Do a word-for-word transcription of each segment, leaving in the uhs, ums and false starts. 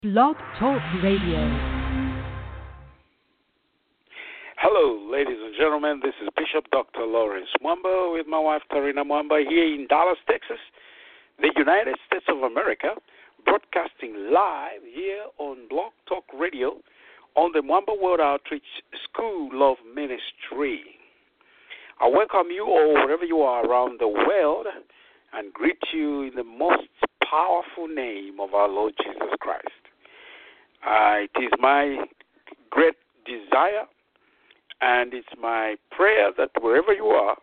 Blog Talk Radio. Hello, ladies and gentlemen. This is Bishop Doctor Lawrence Mwamba with my wife, Tarina Mwamba, here in Dallas, Texas, the United States of America, broadcasting live here on Blog Talk Radio on the Mwamba World Outreach School of Ministry. I welcome you all wherever you are around the world and greet you in the most powerful name of our Lord Jesus Christ. Uh, it is my great desire and it's my prayer that wherever you are,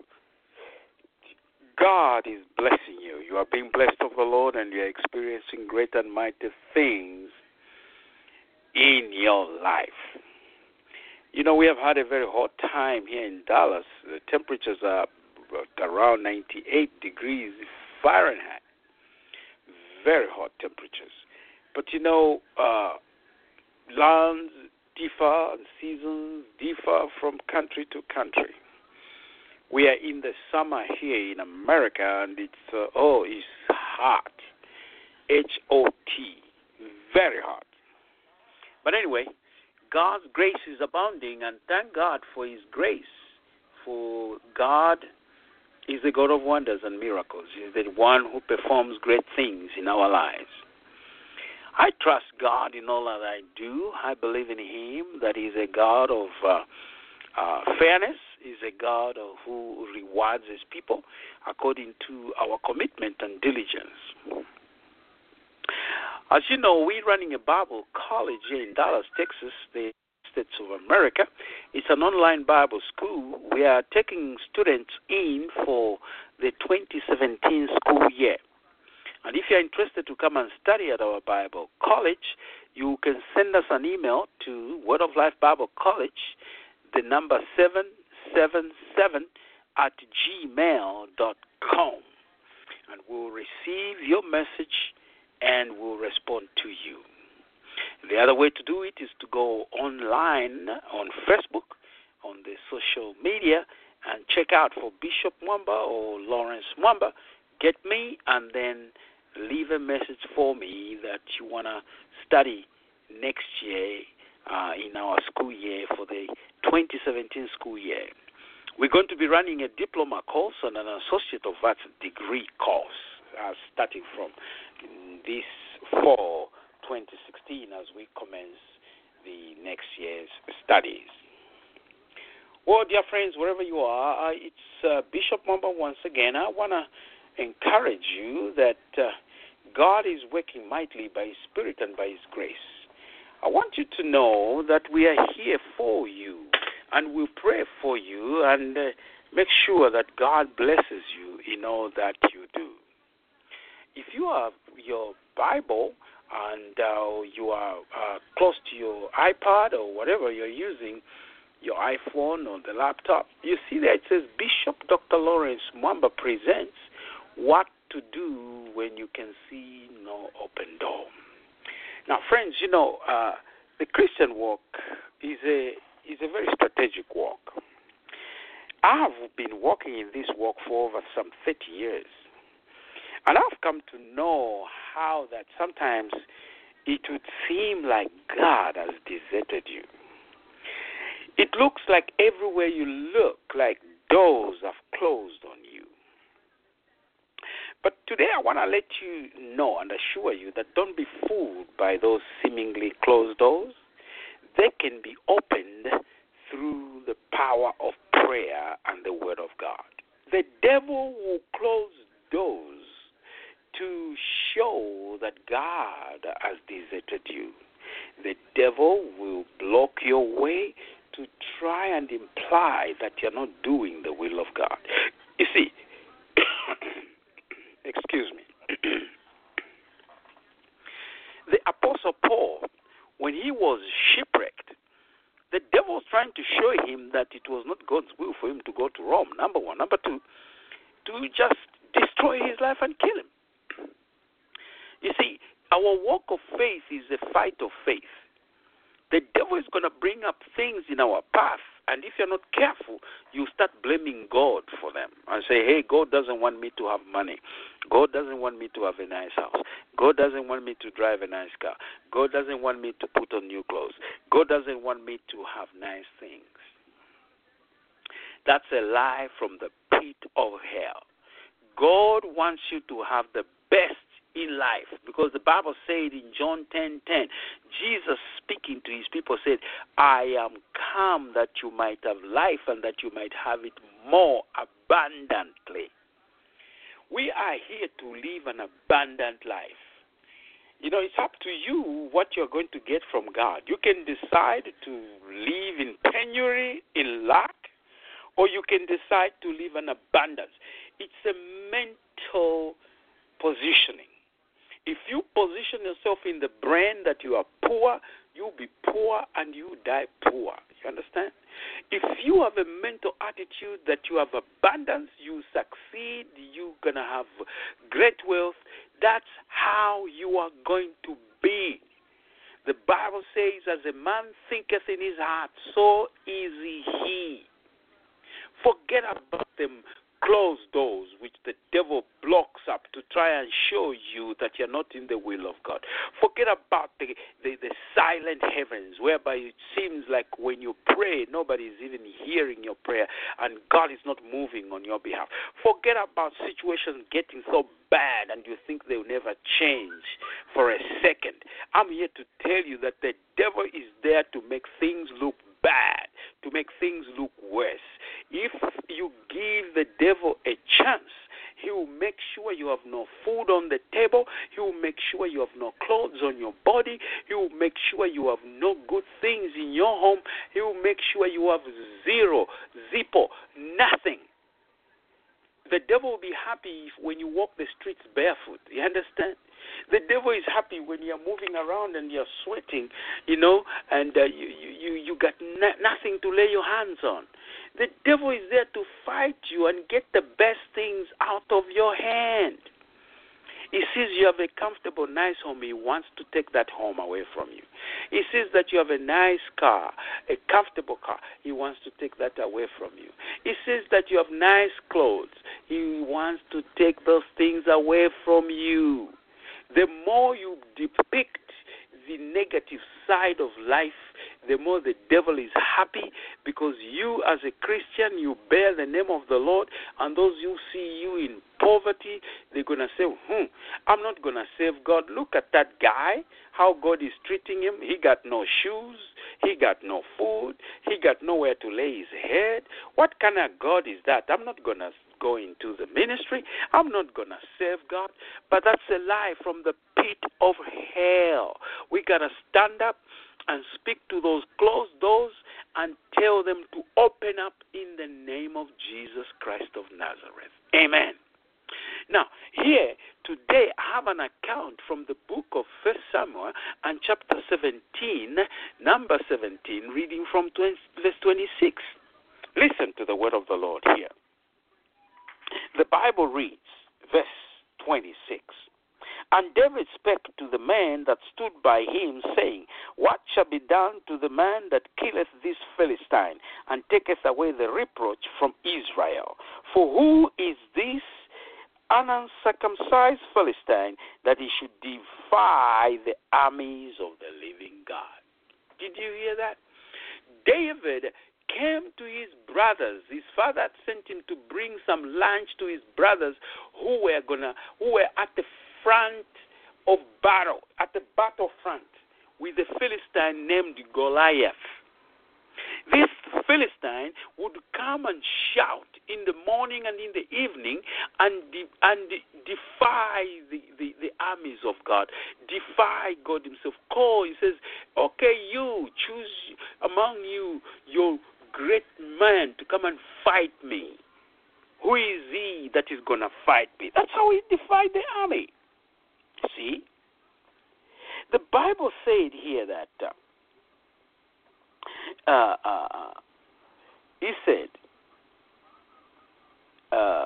God is blessing you. You are being blessed of the Lord and you are experiencing great and mighty things in your life. You know, we have had a very hot time here in Dallas. The temperatures are around ninety-eight degrees Fahrenheit. Very hot temperatures. But you know, uh, lands differ and seasons differ from country to country. We are in the summer here in America, and it's, uh, oh, it's hot. H O T. Very hot. But anyway, God's grace is abounding, and thank God for His grace. For God is the God of wonders and miracles. He's the one who performs great things in our lives. I trust God in all that I do. I believe in Him, that He's a God of uh, uh, fairness. He's a God of who rewards His people according to our commitment and diligence. As you know, we're running a Bible college here in Dallas, Texas, the States of America. It's an online Bible school. We are taking students in for the twenty seventeen school year. And if you're interested to come and study at our Bible college, you can send us an email to Word of Life Bible College, the number seven seven seven at gmail dot com. And we'll receive your message and we'll respond to you. The other way to do it is to go online on Facebook, on the social media, and check out for Bishop Mwamba or Lawrence Mwamba. Get me and then leave a message for me that you want to study next year uh, in our school year for the twenty seventeen school year. We're going to be running a diploma course and an associate of arts degree course uh, starting from this fall twenty sixteen as we commence the next year's studies. Well, dear friends, wherever you are, uh, it's uh, Bishop Mwamba once again. I want to encourage you that uh, God is working mightily by His Spirit and by His grace. I want you to know that we are here for you and we'll pray for you and uh, make sure that God blesses you in all that you do. If you have your Bible and uh, you are uh, close to your iPad or whatever you're using, your iPhone or the laptop, you see there it says Bishop Doctor Lawrence Mwamba presents What to Do When You Can See No Open Door. Now, friends, you know, uh, the Christian walk is a is a very strategic walk. I have been walking in this walk for over some thirty years. And I've come to know how that sometimes it would seem like God has deserted you. It looks like everywhere you look, like doors have closed on you. But today I want to let you know and assure you that don't be fooled by those seemingly closed doors. They can be opened through the power of prayer and the Word of God. The devil will close doors to show that God has deserted you. The devil will block your way to try and imply that you're not doing the will of God. You see, excuse me, the Apostle Paul, when he was shipwrecked, the devil was trying to show him that it was not God's will for him to go to Rome, number one. Number two, to just destroy his life and kill him. You see, our walk of faith is a fight of faith. The devil is going to bring up things in our path And if you're not careful, you start blaming God for them and say, hey, God doesn't want me to have money. God doesn't want me to have a nice house. God doesn't want me to drive a nice car. God doesn't want me to put on new clothes. God doesn't want me to have nice things. That's a lie from the pit of hell. God wants you to have the best in life, because the Bible said in John ten ten, Jesus speaking to his people said, I am come that you might have life and that you might have it more abundantly. We are here to live an abundant life. You know, it's up to you what you're going to get from God. You can decide to live in penury, in lack, or you can decide to live in abundance. It's a mental positioning. If you position yourself in the brain that you are poor, you'll be poor and you die poor. You understand? If you have a mental attitude that you have abundance, you succeed, you're going to have great wealth, that's how you are going to be. The Bible says, as a man thinketh in his heart, so is he. Forget about them closed doors which the devil blocks up to try and show you that you're not in the will of God. Forget about the, the, the silent heavens whereby it seems like when you pray, nobody is even hearing your prayer and God is not moving on your behalf. Forget about situations getting so bad and you think they'll never change for a second. I'm here to tell you that the devil is there to make things look bad, to make things look worse. If you give the devil a chance, he will make sure you have no food on the table. He will make sure you have no clothes on your body. He will make sure you have no good things in your home. He will make sure you have zero, zippo, nothing. The devil will be happy if when you walk the streets barefoot. You understand? The devil is happy when you're moving around and you're sweating, you know, and uh, you, you, you got n- nothing to lay your hands on. The devil is there to fight you and get the best things out of your hand. He sees you have a comfortable, nice home. He wants to take that home away from you. He sees that you have a nice car, a comfortable car. He wants to take that away from you. He sees that you have nice clothes. He wants to take those things away from you. The more you depict the negative side of life, the more the devil is happy, because you as a Christian, you bear the name of the Lord, and those who see you in poverty, they're going to say, hmm, I'm not going to save God. Look at that guy, how God is treating him. He got no shoes. He got no food. He got nowhere to lay his head. What kind of God is that? I'm not going to go into the ministry. I'm not going to save God. But that's a lie from the pit of hell. We got to stand up and speak to those closed doors and tell them to open up in the name of Jesus Christ of Nazareth. Amen. Now, here, today, I have an account from the book of First Samuel and chapter seventeen, number seventeen, reading from verse twenty-six. Listen to the word of the Lord here. The Bible reads, verse twenty-six. And David spake to the man that stood by him, saying, What shall be done to the man that killeth this Philistine, and taketh away the reproach from Israel? For who is this uncircumcised Philistine, that he should defy the armies of the living God? Did you hear that? David came to his brothers. His father had sent him to bring some lunch to his brothers who were gonna, who were at the front of battle, at the battlefront, with a Philistine named Goliath. This Philistine would come and shout in the morning and in the evening and de- and defy the, the, the armies of God, defy God himself. Call, he says, okay, you, choose among you your great man to come and fight me. Who is he that is going to fight me? That's how he defied the army. See? The Bible said here that uh, uh, uh, he said, uh,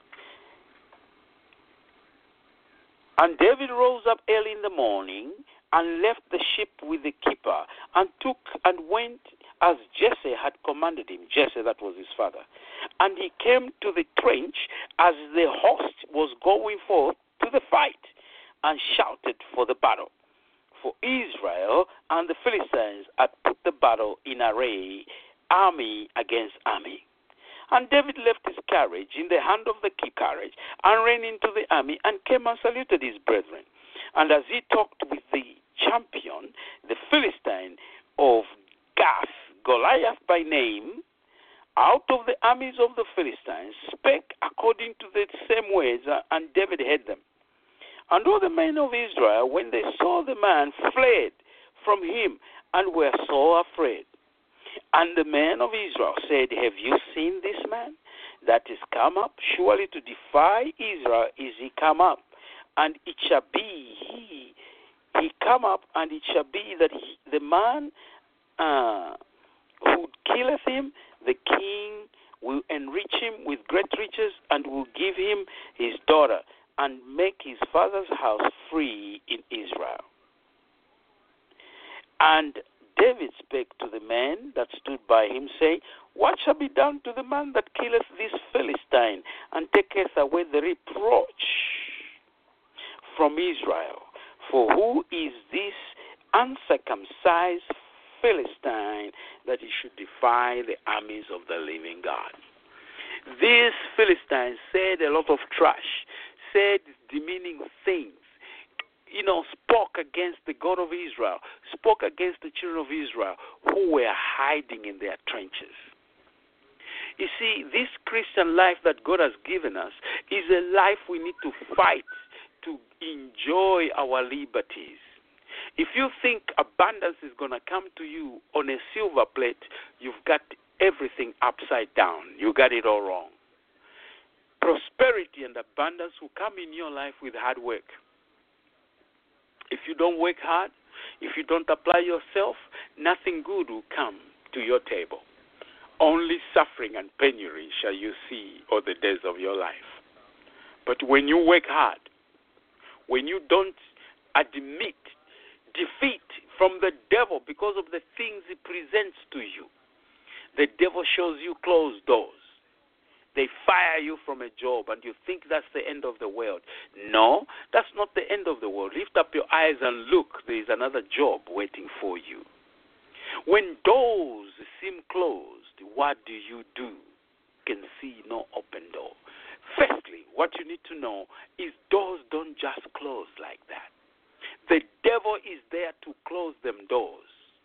and David rose up early in the morning and left the sheep with the keeper, and took and went as Jesse had commanded him. Jesse, that was his father. And he came to the trench as the host was going forth to the fight, and shouted for the battle. For Israel and the Philistines had put the battle in array, army against army. And David left his carriage in the hand of the key carriage, and ran into the army, and came and saluted his brethren. And as he talked with the champion, the Philistine of Gath, Goliath by name, out of the armies of the Philistines, spake according to the same words, and David heard them. And all the men of Israel, when they saw the man, fled from him, and were so afraid. And the men of Israel said, Have you seen this man that is come up? Surely to defy Israel is he come up. And it shall be he, he come up, and it shall be that he, the man uh, who killeth him, the king will enrich him with great riches, and will give him his daughter, and make his father's house free in Israel. And David spake to the men that stood by him, saying, What shall be done to the man that killeth this Philistine, and taketh away the reproach from Israel? For who is this uncircumcised Philistine that he should defy the armies of the living God? These Philistines said a lot of trash, said demeaning things, you know, spoke against the God of Israel, spoke against the children of Israel who were hiding in their trenches. You see, this Christian life that God has given us is a life we need to fight to enjoy our liberties. If you think abundance is going to come to you on a silver plate, you've got everything upside down. You got it all wrong. Prosperity and abundance will come in your life with hard work. If you don't work hard, if you don't apply yourself, nothing good will come to your table. Only suffering and penury shall you see all the days of your life. But when you work hard, when you don't admit defeat from the devil because of the things he presents to you, the devil shows you closed doors. They fire you from a job, and you think that's the end of the world. No, that's not the end of the world. Lift up your eyes and look. There is another job waiting for you. When doors seem closed, what do you do? You can see no open door. Firstly, what you need to know is doors don't just close like that. The devil is there to close them doors.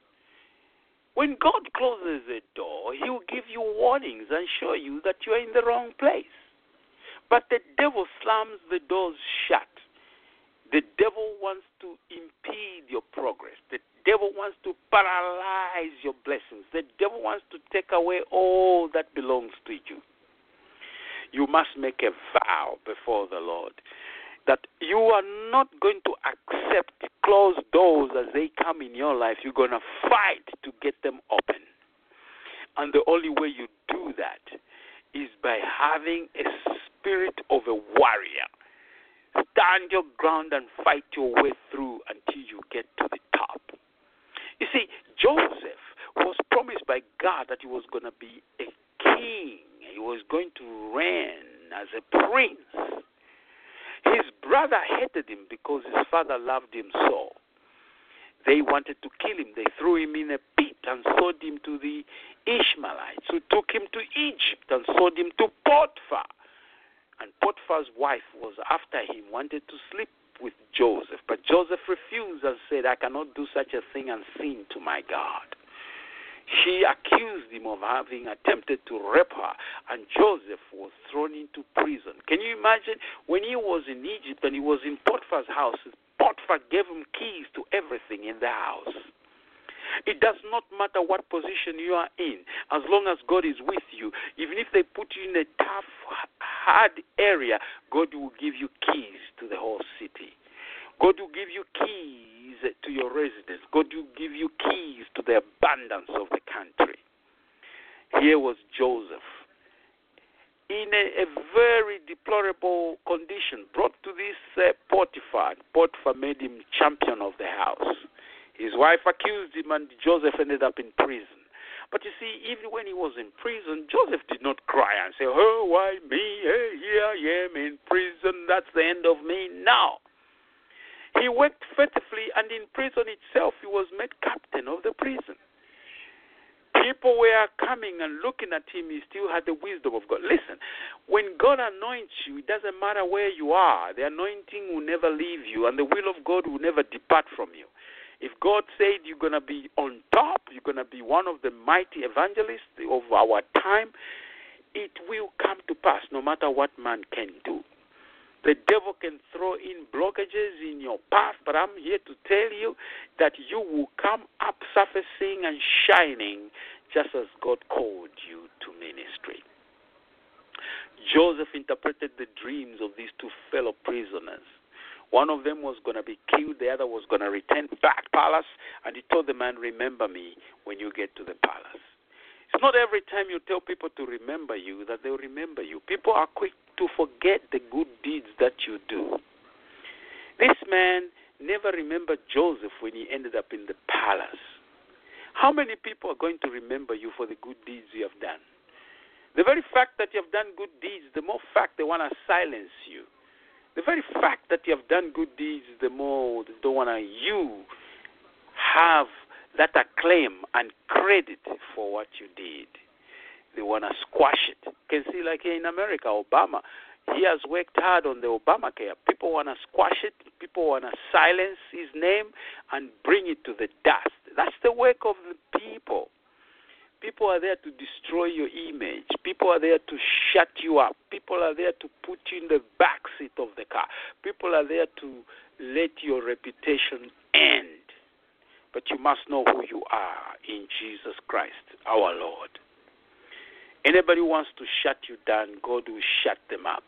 When God closes a door, he will give you warnings and show you that you are in the wrong place. But the devil slams the doors shut. The devil wants to impede your progress. The devil wants to paralyze your blessings. The devil wants to take away all that belongs to you. You must make a vow before the Lord that you are not going to accept closed doors as they come in your life. You're going to fight to get them open. And the only way you do that is by having a spirit of a warrior. Stand your ground and fight your way through until you get to the top. You see, Joseph was promised by God that he was going to be a king. He was going to reign as a prince. His brother hated him because his father loved him so. They wanted to kill him. They threw him in a pit and sold him to the Ishmaelites, who took him to Egypt and sold him to Potiphar. And Potiphar's wife was after him, wanted to sleep with Joseph. But Joseph refused and said, I cannot do such a thing and sin to my God. She accused him of having attempted to rape her, and Joseph was thrown into prison. Can you imagine? When he was in Egypt and he was in Potiphar's house, Potiphar gave him keys to everything in the house. It does not matter what position you are in, as long as God is with you. Even if they put you in a tough, hard area, God will give you keys to the whole city. God will give you keys to your residence. God will give you keys to the abundance of the country. Here was Joseph, in a, a very deplorable condition, brought to this uh, Potiphar. Potiphar made him champion of the house. His wife accused him, and Joseph ended up in prison. But you see, even when he was in prison, Joseph did not cry and say, oh, why me? Hey, here I am in prison. That's the end of me. No. He worked faithfully, and in prison itself, he was made captain of the prison. People were coming and looking at him. He still had the wisdom of God. Listen, when God anoints you, it doesn't matter where you are. The anointing will never leave you, and the will of God will never depart from you. If God said you're going to be on top, you're going to be one of the mighty evangelists of our time, it will come to pass no matter what man can do. The devil can throw in blockages in your path, but I'm here to tell you that you will come up surfacing and shining just as God called you to ministry. Joseph interpreted the dreams of these two fellow prisoners. One of them was going to be killed, the other was going to return back to the palace, and he told the man, remember me when you get to the palace. It's not every time you tell people to remember you that they'll remember you. People are quick to forget the good deeds that you do. This man never remembered Joseph when he ended up in the palace. How many people are going to remember you for the good deeds you have done? The very fact that you have done good deeds, the more fact they want to silence you. The very fact that you have done good deeds, the more they don't want you have that acclaim and credit for what you did. They want to squash it. You can see like here in America, Obama, he has worked hard on the Obamacare. People want to squash it. People want to silence his name and bring it to the dust. That's the work of the people. People are there to destroy your image. People are there to shut you up. People are there to put you in the back seat of the car. People are there to let your reputation end. But you must know who you are in Jesus Christ, our Lord. Anybody who wants to shut you down, God will shut them up.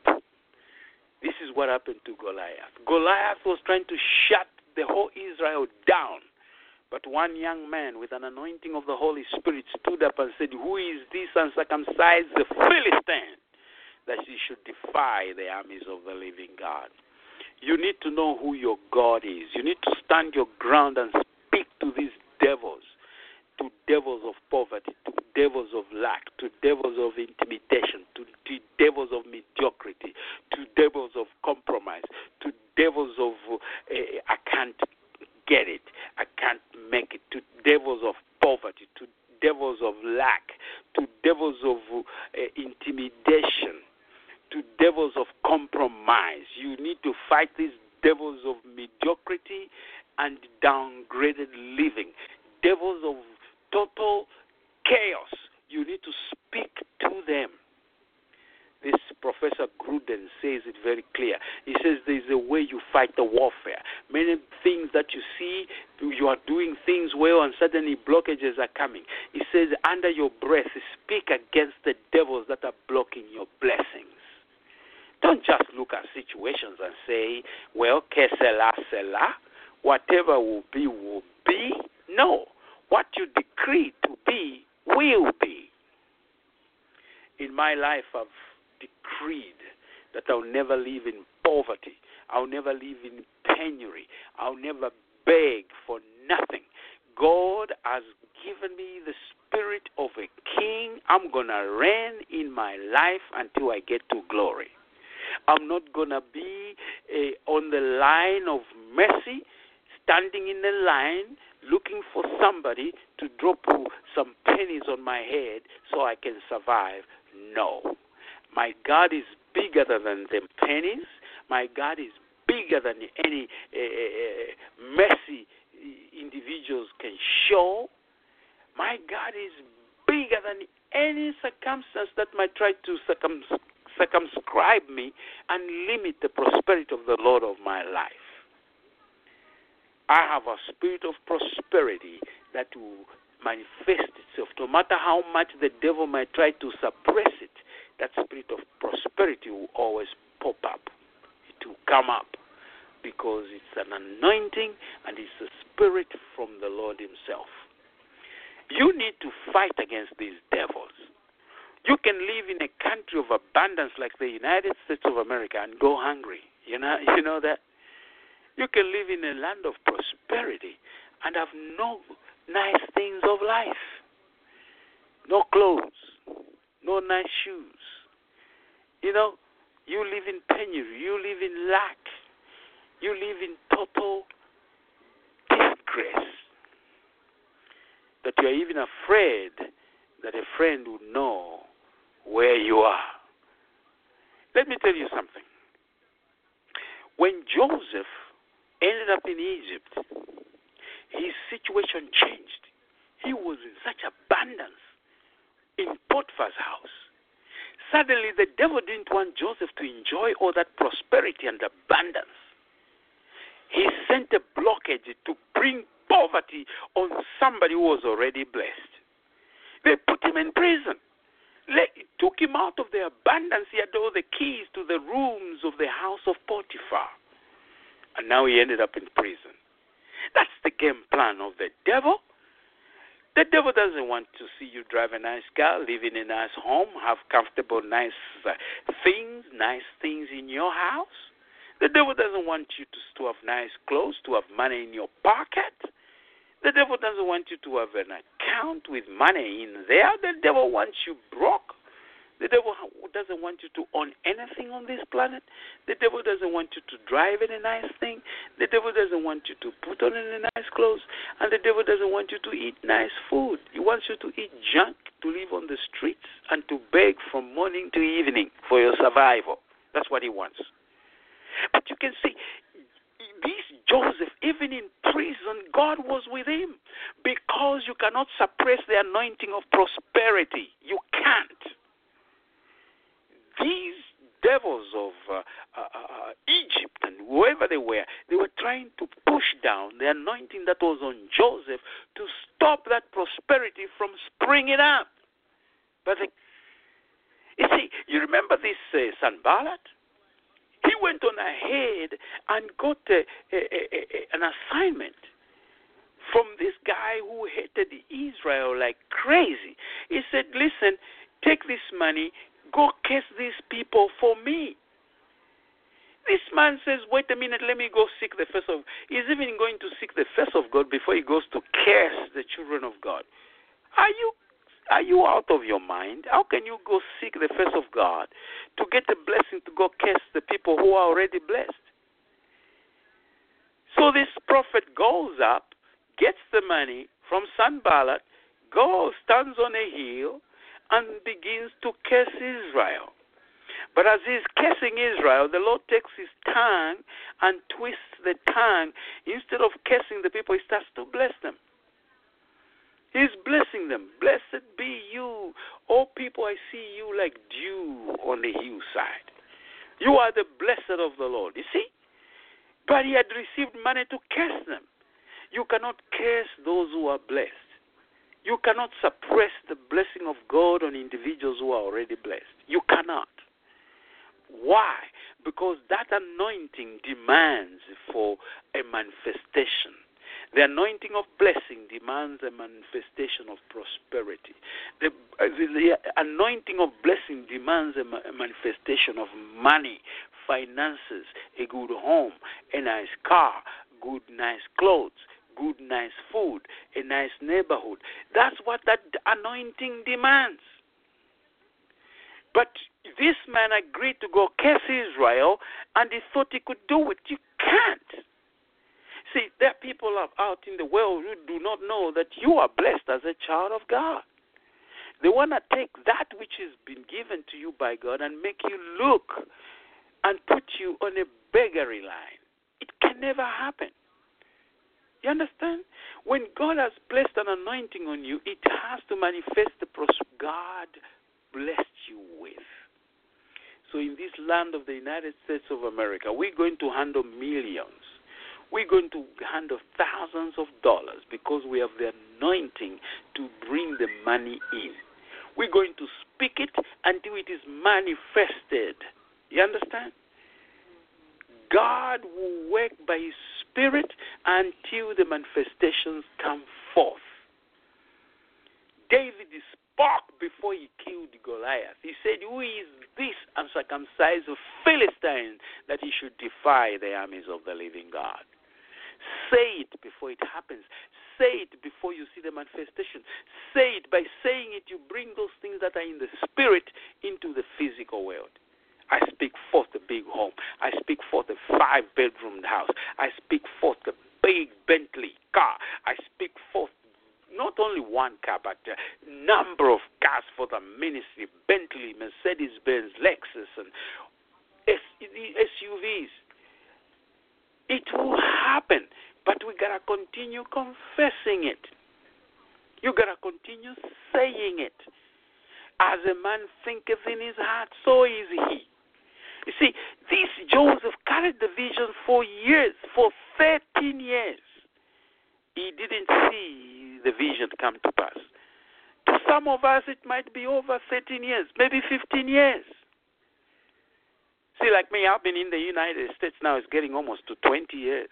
This is what happened to Goliath. Goliath was trying to shut the whole Israel down. But one young man with an anointing of the Holy Spirit stood up and said, who is this uncircumcised Philistine that he should defy the armies of the living God? You need to know who your God is. You need to stand your ground and speak to these devils, to devils of poverty, to devils of lack, to devils of intimidation, to, to devils of mediocrity, to devils of compromise, to devils of uh, I can't get it, I can't make it, to devils of poverty, to devils of lack, to devils of uh, intimidation, to devils of compromise. You need to fight these devils of mediocrity and downgraded living, devils of total chaos. You need to speak to them. This Professor Gruden says it very clear. He says there's a way you fight the warfare. Many things that you see, you are doing things well and suddenly blockages are coming. He says under your breath, speak against the devils that are blocking your blessings. Don't just look at situations and say, well, que cela, cela, whatever will be, will be. No. What you decree to be, will be. In my life, I've decreed that I'll never live in poverty. I'll never live in penury. I'll never beg for nothing. God has given me the spirit of a king. I'm going to reign in my life until I get to glory. I'm not going to be uh, on the line of mercy, standing in the line, looking for somebody to drop some pennies on my head so I can survive. No. My God is bigger than the pennies. My God is bigger than any uh, uh, messy individuals can show. My God is bigger than any circumstance that might try to circum- circumscribe me and limit the prosperity of the Lord of my life. I have a spirit of prosperity that will manifest itself. No matter how much the devil might try to suppress it, that spirit of prosperity will always pop up. It will come up because it's an anointing and it's a spirit from the Lord himself. You need to fight against these devils. You can live in a country of abundance like the United States of America and go hungry. You know, you know that? You can live in a land of prosperity and have no nice things of life. No clothes, no nice shoes. You know, you live in penury, you live in lack, you live in total disgrace. That you are even afraid that a friend would know where you are. Let me tell you something. When Joseph ended up in Egypt, his situation changed. He was in such abundance in Potiphar's house. Suddenly, the devil didn't want Joseph to enjoy all that prosperity and abundance. He sent a blockage to bring poverty on somebody who was already blessed. They put him in prison. They took him out of the abundance. He had all the keys to the rooms of the house of Potiphar. And now he ended up in prison. That's the game plan of the devil. The devil doesn't want to see you drive a nice car, live in a nice home, have comfortable, nice uh, things, nice things in your house. The devil doesn't want you to, to have nice clothes, to have money in your pocket. The devil doesn't want you to have an account with money in there. The devil wants you broke. The devil doesn't want you to own anything on this planet. The devil doesn't want you to drive in a nice thing. The devil doesn't want you to put on any nice clothes. And the devil doesn't want you to eat nice food. He wants you to eat junk, to live on the streets, and to beg from morning to evening for your survival. That's what he wants. But you can see, this Joseph, even in prison, God was with him. Because you cannot suppress the anointing of prosperity. You can't. These devils of uh, uh, uh, Egypt and whoever they were, they were trying to push down the anointing that was on Joseph to stop that prosperity from springing up. But they, you see, you remember this uh, Sanballat? He went on ahead and got a, a, a, a, an assignment from this guy who hated Israel like crazy. He said, listen, take this money, go curse these people for me. This man says, wait a minute, let me go seek the face of... He's even going to seek the face of God before he goes to curse the children of God. Are you are you out of your mind? How can you go seek the face of God to get a blessing to go curse the people who are already blessed? So this prophet goes up, gets the money from Sanballat, goes, stands on a hill, and begins to curse Israel. But as he's cursing Israel, the Lord takes his tongue and twists the tongue. Instead of cursing the people, he starts to bless them. He's blessing them. Blessed be you, O people, I see you like dew on the hillside. You are the blessed of the Lord. You see? But he had received money to curse them. You cannot curse those who are blessed. You cannot suppress the blessing of God on individuals who are already blessed. You cannot. Why? Because that anointing demands for a manifestation. The anointing of blessing demands a manifestation of prosperity. The, the, the anointing of blessing demands a, a manifestation of money, finances, a good home, a nice car, good, nice clothes, good, nice food, a nice neighborhood. That's what that anointing demands. But this man agreed to go curse Israel, and he thought he could do it. You can't. See, there are people out in the world who do not know that you are blessed as a child of God. They want to take that which has been given to you by God and make you look and put you on a beggary line. It can never happen. You understand? When God has placed an anointing on you, it has to manifest the prosperity God blessed you with. So in this land of the United States of America, we're going to handle millions. We're going to handle thousands of dollars because we have the anointing to bring the money in. We're going to speak it until it is manifested. You understand? God will work by His Spirit until the manifestations come forth. David spoke before he killed Goliath. He said, who is this uncircumcised Philistine that he should defy the armies of the living God? Say it before it happens. Say it before you see the manifestation. Say it. By saying it, you bring those things that are in the spirit into the physical world. I speak forth a big home. I speak forth a five-bedroom house. I speak forth a big Bentley car. I speak forth not only one car, but a number of cars for the ministry, Bentley, Mercedes-Benz, Lexus, and S U Vs. It will happen, but we got to continue confessing it. You got to continue saying it. As a man thinketh in his heart, so is he. You see, this Joseph carried the vision for years, for thirteen years. He didn't see the vision come to pass. To some of us, it might be over thirteen years, maybe fifteen years. See, like me, I've been in the United States now. It's getting almost to twenty years.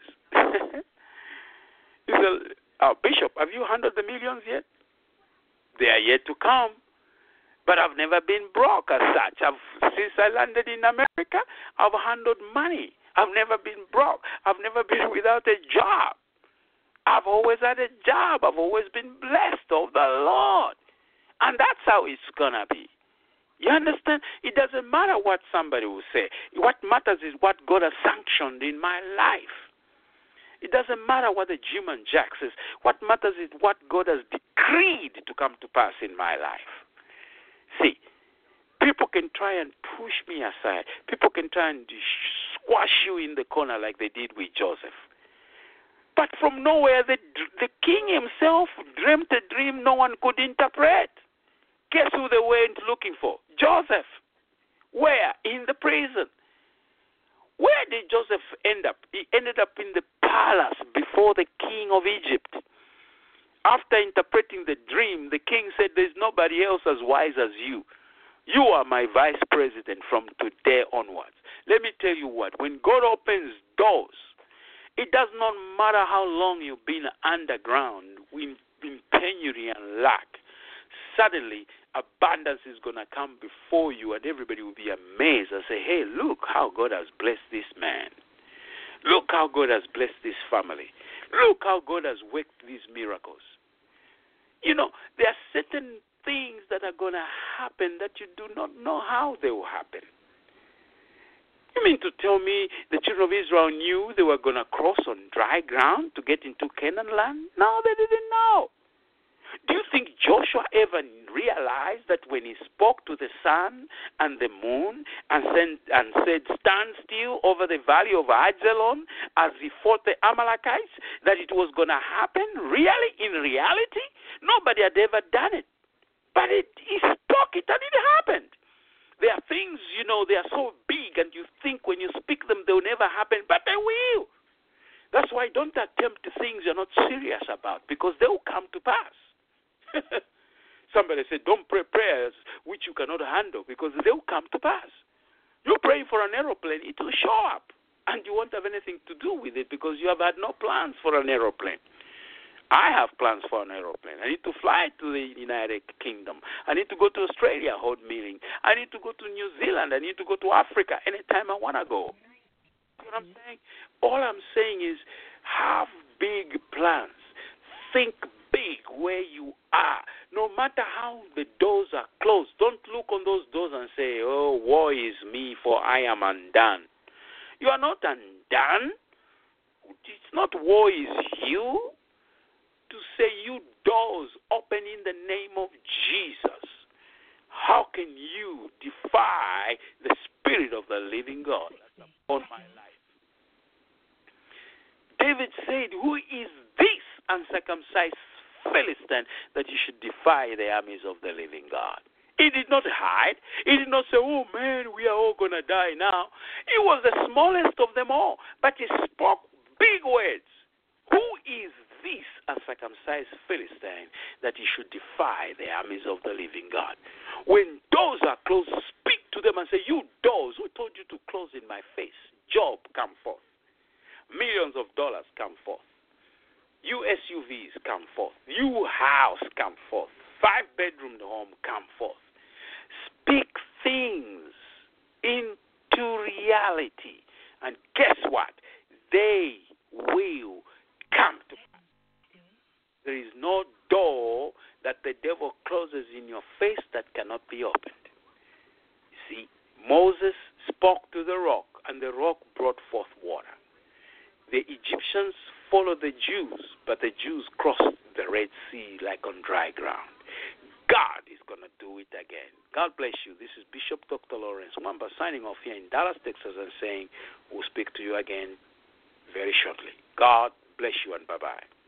He said, uh, Bishop, have you handled the millions yet? They are yet to come. But I've never been broke as such. I've, since I landed in America, I've handled money. I've never been broke. I've never been without a job. I've always had a job. I've always been blessed of the Lord. And that's how it's going to be. You understand? It doesn't matter what somebody will say. What matters is what God has sanctioned in my life. It doesn't matter what the Jim and Jack says. What matters is what God has decreed to come to pass in my life. See, people can try and push me aside. People can try and squash you in the corner like they did with Joseph. But from nowhere, the, the king himself dreamt a dream no one could interpret. Guess who they went looking for? Joseph. Where? In the prison. Where did Joseph end up? He ended up in the palace before the king of Egypt. After interpreting the dream, the king said, there's nobody else as wise as you. You are my vice president from today onwards. Let me tell you what, when God opens doors, it does not matter how long you've been underground in, in penury and lack. Suddenly, abundance is going to come before you, and everybody will be amazed and say, hey, look how God has blessed this man. Look how God has blessed this family. Look how God has worked these miracles. You know, there are certain things that are going to happen that you do not know how they will happen. You mean to tell me the children of Israel knew they were going to cross on dry ground to get into Canaan land? No, they didn't know. Do you think Joshua ever realized that when he spoke to the sun and the moon and, sent, and said, stand still over the valley of Ajalon as he fought the Amalekites, that it was going to happen? Really? In reality? Nobody had ever done it. But it, he spoke it and it happened. There are things, you know, they are so big and you think when you speak them, they'll never happen, but they will. That's why don't attempt things you're not serious about, because they will come to pass. Somebody said, don't pray prayers which you cannot handle, because they will come to pass. You're praying for an aeroplane, it will show up, and you won't have anything to do with it because you have had no plans for an aeroplane. I have plans for an aeroplane. I need to fly to the United Kingdom. I need to go to Australia, hold meeting. I need to go to New Zealand. I need to go to Africa anytime I want to go. You know what I'm saying? All I'm saying is have big plans. Think big where you are. No matter how the doors are closed, don't look on those doors and say, oh, woe is me, for I am undone. You are not undone. It's not woe is you. To say, you doors open in the name of Jesus. How can you defy the Spirit of the living God upon my life? David said, who is this uncircumcised Philistine that you should defy the armies of the living God? He did not hide. He did not say, oh man, we are all going to die now. He was the smallest of them all, but he spoke big words. Who is this uncircumcised Philistine that he should defy the armies of the living God? When doors are closed, speak to them and say, you doors, who told you to close in my face? Job, come forth. Millions of dollars, come forth. You S U Vs, come forth. You house, come forth. five-bedroom home come forth. Speak things into reality. And guess what? They will come to pass. There is no door that the devil closes in your face that cannot be opened. You see, Moses spoke to the rock, and the rock brought forth water. The Egyptians followed the Jews, but the Jews crossed the Red Sea like on dry ground. God is going to do it again. God bless you. This is Bishop Doctor Lawrence Mwamba signing off here in Dallas, Texas, and saying we'll speak to you again very shortly. God bless you, and bye-bye.